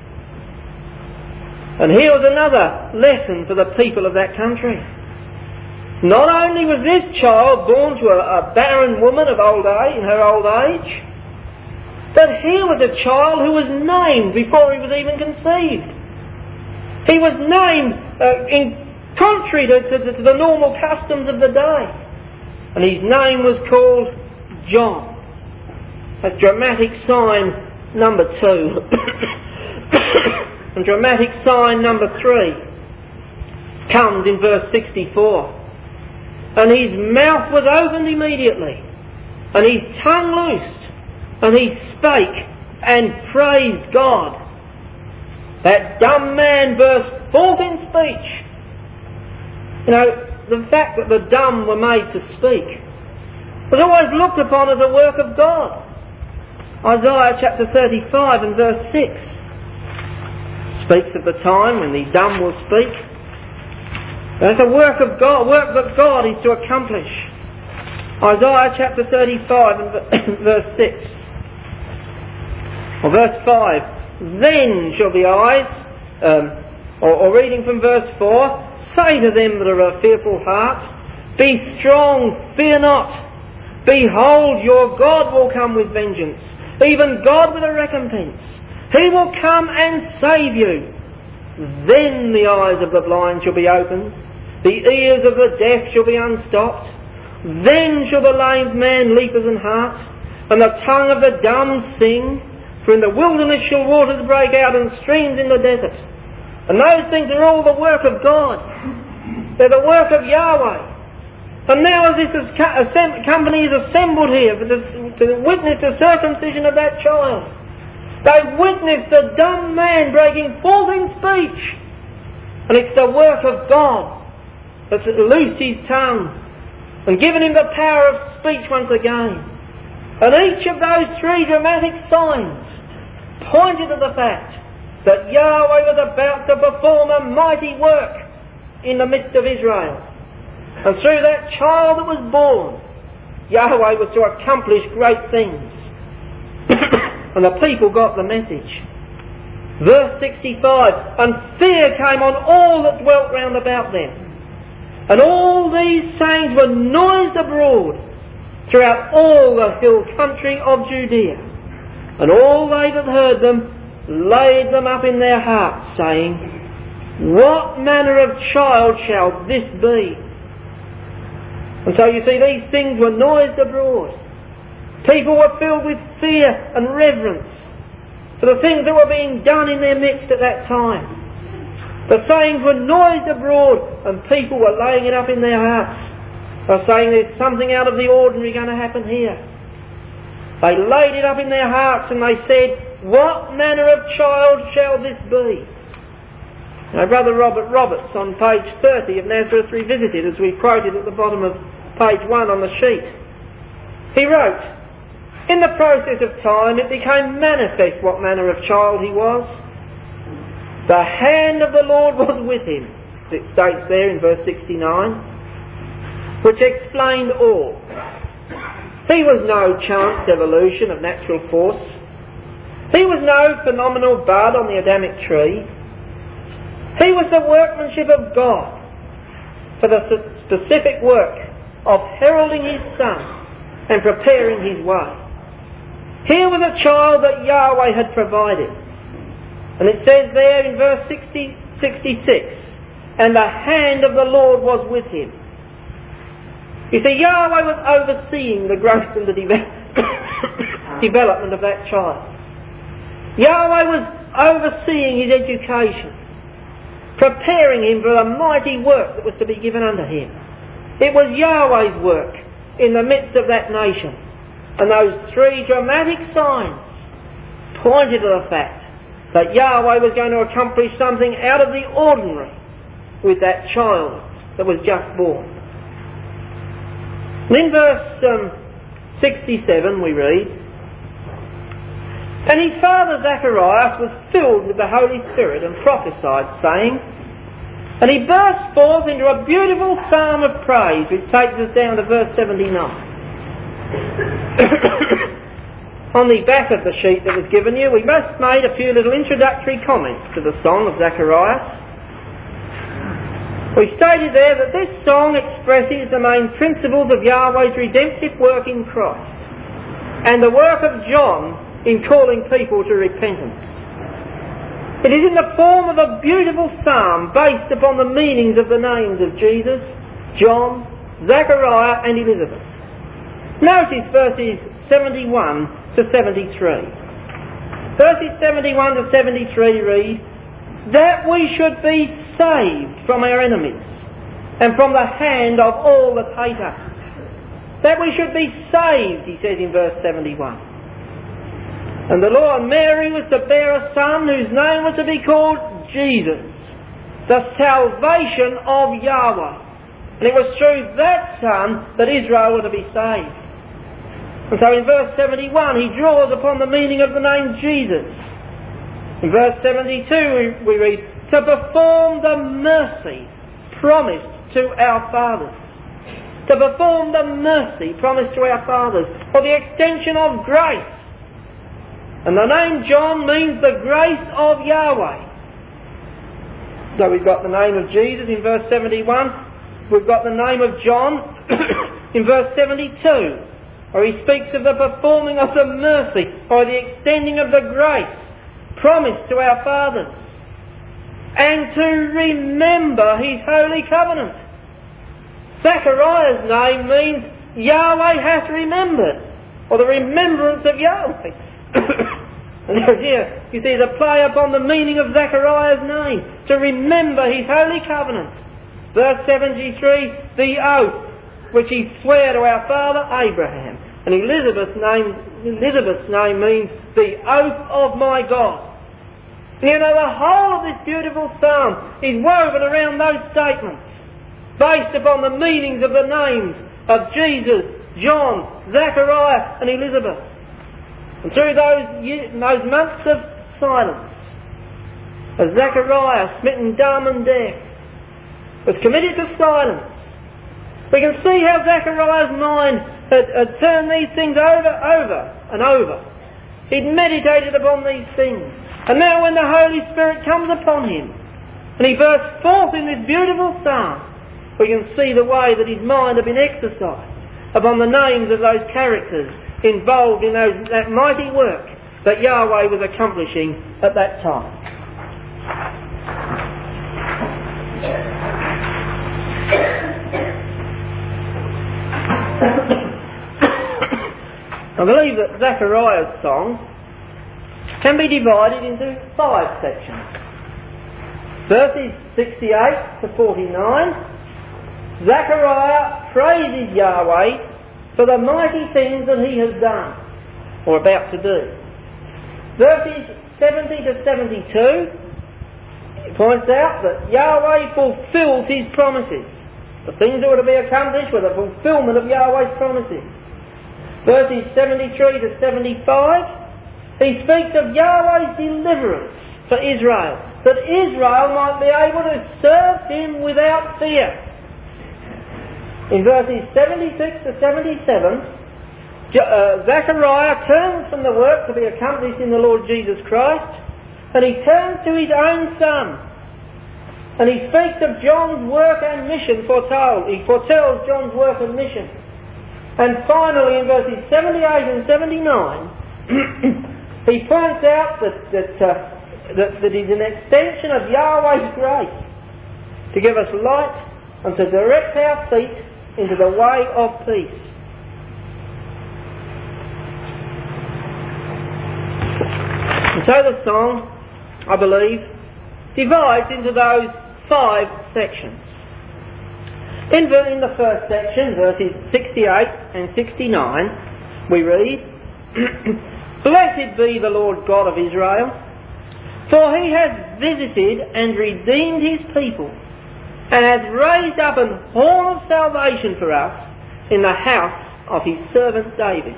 And here was another lesson for the people of that country. Not only was this child born to a, a barren woman of old age, in her old age, but here was a child who was named before he was even conceived. He was named uh, in contrary to, to, to the normal customs of the day. And his name was called John. A dramatic sign number two. And dramatic sign number three comes in verse sixty-four. And his mouth was opened immediately, and his tongue loosed, and he spake and praised God. That dumb man burst forth in speech. You know, the fact that the dumb were made to speak was always looked upon as a work of God. Isaiah chapter thirty-five and verse six speaks of the time when the dumb will speak. That's a work of God, work that God is to accomplish. Isaiah chapter thirty-five and verse six. Or verse five. Then shall the eyes, um, or, or reading from verse four, say to them that are of fearful heart, be strong, fear not. Behold, your God will come with vengeance, even God with a recompense. He will come and save you. Then the eyes of the blind shall be opened, the ears of the deaf shall be unstopped. Then shall the lame man leap as an hart, and the tongue of the dumb sing. For in the wilderness shall waters break out, and streams in the desert. And those things are all the work of God. They're the work of Yahweh. And now as this company is assembled here to, to witness the circumcision of that child, they witnessed the dumb man breaking forth in speech. And it's the work of God that's loosed his tongue and given him the power of speech once again. And each of those three dramatic signs pointed to the fact that Yahweh was about to perform a mighty work in the midst of Israel. And through that child that was born, Yahweh was to accomplish great things. And the people got the message. Verse sixty-five, and fear came on all that dwelt round about them. And all these sayings were noised abroad throughout all the hill country of Judea. And all they that heard them laid them up in their hearts, saying, what manner of child shall this be? And so you see, these things were noised abroad. People were filled with fear and reverence for the things that were being done in their midst at that time. The sayings were noised abroad, and people were laying it up in their hearts. They're saying there's something out of the ordinary going to happen here. They laid it up in their hearts and they said, what manner of child shall this be? Now, Brother Robert Roberts on page thirty of Nazareth Revisited, as we quoted at the bottom of page one on the sheet, he wrote, in the process of time it became manifest what manner of child he was. The hand of the Lord was with him, it states there in verse sixty-nine, which explained all. He was no chance evolution of natural force. He was no phenomenal bud on the Adamic tree. He was the workmanship of God for the specific work of heralding his Son and preparing his way. Here was a child that Yahweh had provided. And it says there in verse sixty, sixty-six, and the hand of the Lord was with him. You see, Yahweh was overseeing the growth and the de- development of that child. Yahweh was overseeing his education, preparing him for the mighty work that was to be given unto him. It was Yahweh's work in the midst of that nation. And those three dramatic signs pointed to the fact that Yahweh was going to accomplish something out of the ordinary with that child that was just born. And in verse um, sixty-seven we read, "And his father Zacharias was filled with the Holy Spirit and prophesied, saying," and he burst forth into a beautiful psalm of praise, which takes us down to verse seventy-nine. On the back of the sheet that was given you, we must made a few little introductory comments to the song of Zacharias. We stated there that this song expresses the main principles of Yahweh's redemptive work in Christ and the work of John in calling people to repentance. It is in the form of a beautiful psalm based upon the meanings of the names of Jesus, John, Zachariah and Elizabeth. Notice verses seventy-one to seventy-three. Verses seventy-one to seventy-three read, "That we should be saved from our enemies and from the hand of all that hate us." That we should be saved, he says in verse seventy-one. "And the Lord Mary was to bear a son whose name was to be called Jesus, the salvation of Yahweh. And it was through that son that Israel were to be saved." And so in verse seventy-one he draws upon the meaning of the name Jesus. In verse seventy-two we, we read, "To perform the mercy promised to our fathers." To perform the mercy promised to our fathers, or the extension of grace. And the name John means the grace of Yahweh. So we've got the name of Jesus in verse seventy-one. We've got the name of John in verse seventy-two. Or he speaks of the performing of the mercy, or the extending of the grace promised to our fathers. And to remember his holy covenant. Zechariah's name means Yahweh hath remembered, or the remembrance of Yahweh. And here you see the play upon the meaning of Zechariah's name, to remember his holy covenant. Verse seventy-three, the oath which he sware to our father Abraham. And Elizabeth's name, Elizabeth's name means the oath of my God. And you know, the whole of this beautiful psalm is woven around those statements, based upon the meanings of the names of Jesus, John, Zachariah and Elizabeth. And through those, years, those months of silence, as Zachariah, smitten dumb and deaf, was committed to silence, we can see how Zachariah's mind had, had turned these things over, over and over. He'd meditated upon these things. And now when the Holy Spirit comes upon him, and he bursts forth in this beautiful psalm, we can see the way that his mind had been exercised upon the names of those characters involved in those, that mighty work that Yahweh was accomplishing at that time. I believe that Zechariah's song can be divided into five sections. Verses sixty-eight to forty-nine, Zechariah praises Yahweh for the mighty things that he has done, or about to do. Verses seventy to seventy-two, it points out that Yahweh fulfills his promises. The things that were to be accomplished were the fulfilment of Yahweh's promises. Verses seventy-three to seventy-five, he speaks of Yahweh's deliverance for Israel, that Israel might be able to serve him without fear. In verses seventy-six to seventy-seven, uh, Zechariah turns from the work to be accomplished in the Lord Jesus Christ, and he turns to his own son. And he speaks of John's work and mission foretold. He foretells John's work and mission. And finally, in verses seventy-eight and seventy-nine, he points out that that, uh, that that is an extension of Yahweh's grace to give us light and to direct our feet into the way of peace. And so the song, I believe, divides into those five sections. In, in the first section, verses sixty-eight and sixty-nine, we read, Blessed be the Lord God of Israel, for he has visited and redeemed his people, and has raised up an horn of salvation for us in the house of his servant David.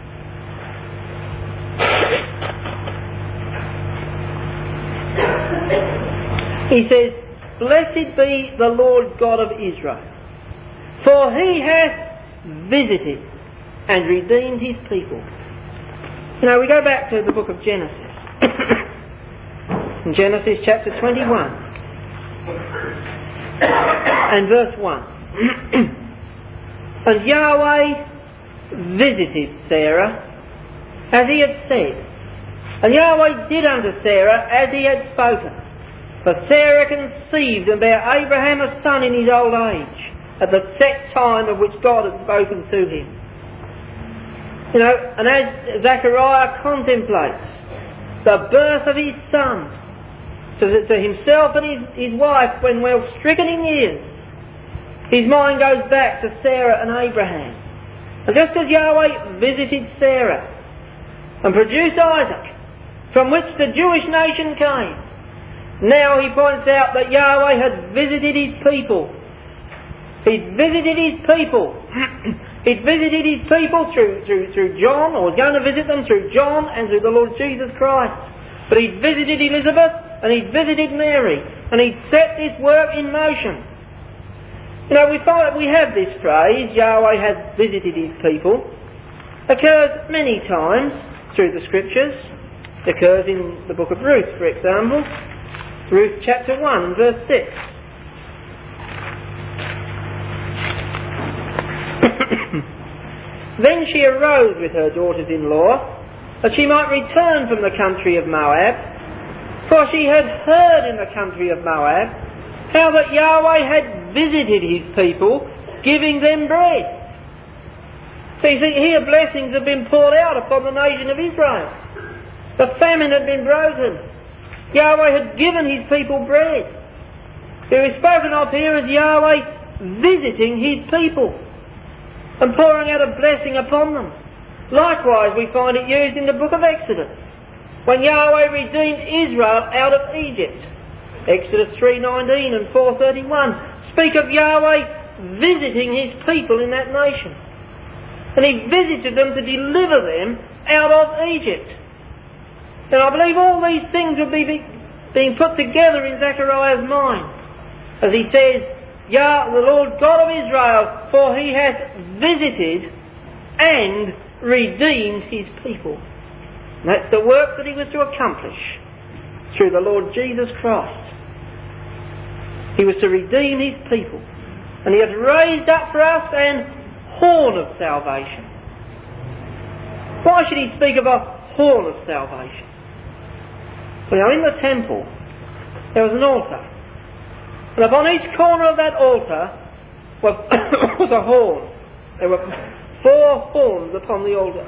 He says, "Blessed be the Lord God of Israel, for he hath visited and redeemed his people." You know, we go back to the book of Genesis. In Genesis chapter twenty-one and verse one. "And Yahweh visited Sarah as he had said, and Yahweh did unto Sarah as he had spoken. For Sarah conceived and bare Abraham a son in his old age, at the set time of which God had spoken to him." You know, and as Zechariah contemplates the birth of his son to, to himself and his, his wife when well stricken in years, his mind goes back to Sarah and Abraham. And just as Yahweh visited Sarah and produced Isaac, from which the Jewish nation came, now he points out that Yahweh had visited his people. He'd visited his people. He'd visited his people through, through, through John, or was going to visit them through John and through the Lord Jesus Christ. But he'd visited Elizabeth and he'd visited Mary, and he'd set this work in motion. You know, we find we have this phrase, Yahweh has visited his people, occurs many times through the scriptures. It occurs in the book of Ruth, for example. Ruth chapter one and verse six. "Then she arose with her daughters-in-law, that she might return from the country of Moab, for she had heard in the country of Moab how that Yahweh had visited his people, giving them bread." So you see, here blessings have been poured out upon the nation of Israel. The famine had been broken. Yahweh had given his people bread. It is spoken of here as Yahweh visiting his people and pouring out a blessing upon them. Likewise, we find it used in the book of Exodus, when Yahweh redeemed Israel out of Egypt. Exodus three nineteen and four thirty-one speak of Yahweh visiting his people in that nation. And he visited them to deliver them out of Egypt. And I believe all these things would be being put together in Zechariah's mind, as he says, "Yah, the Lord God of Israel, for he hath visited and redeemed his people." And that's the work that he was to accomplish through the Lord Jesus Christ. He was to redeem his people, and he has raised up for us an horn of salvation. Why should he speak of a horn of salvation? Well, now in the temple there was an altar, and upon each corner of that altar was, was a horn. There were four horns upon the altar.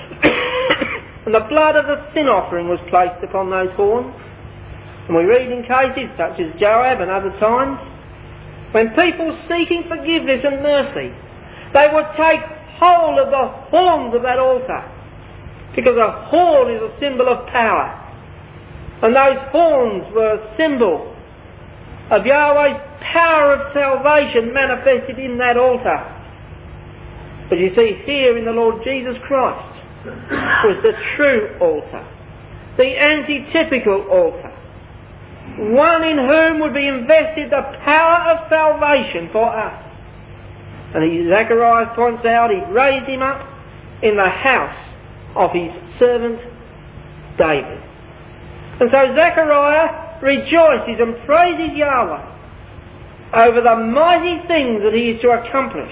And the blood of the sin offering was placed upon those horns. And we read in cases such as Joab and other times, when people seeking forgiveness and mercy, they would take hold of the horns of that altar, because a horn is a symbol of power. And those horns were a symbol of Yahweh's power of salvation manifested in that altar. But you see, here in the Lord Jesus Christ was the true altar, the antitypical altar, one in whom would be invested the power of salvation for us. And he, Zechariah points out, he raised him up in the house of his servant David. And so Zechariah rejoices and praises Yahweh over the mighty things that he is to accomplish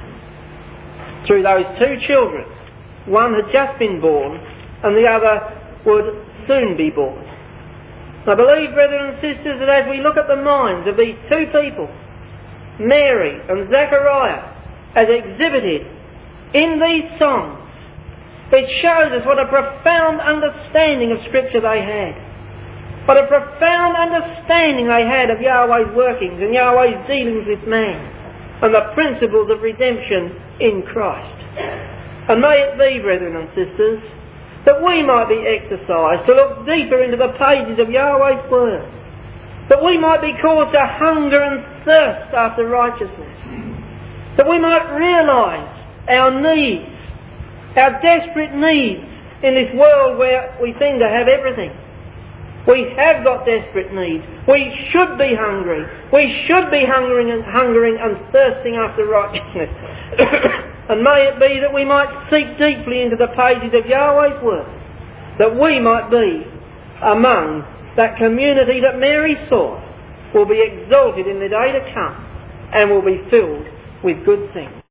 through those two children. One had just been born and the other would soon be born. I believe, brethren and sisters, that as we look at the minds of these two people, Mary and Zechariah, as exhibited in these songs, it shows us what a profound understanding of Scripture they had. What a profound understanding they had of Yahweh's workings and Yahweh's dealings with man and the principles of redemption in Christ. And may it be, brethren and sisters, that we might be exercised to look deeper into the pages of Yahweh's Word, that we might be caused to hunger and thirst after righteousness, that we might realise our needs, our desperate needs in this world where we seem to have everything. We have got desperate needs. We should be hungry. We should be hungering and hungering and thirsting after righteousness. And may it be that we might seek deeply into the pages of Yahweh's Word, that we might be among that community that Mary saw, will be exalted in the day to come, and will be filled with good things.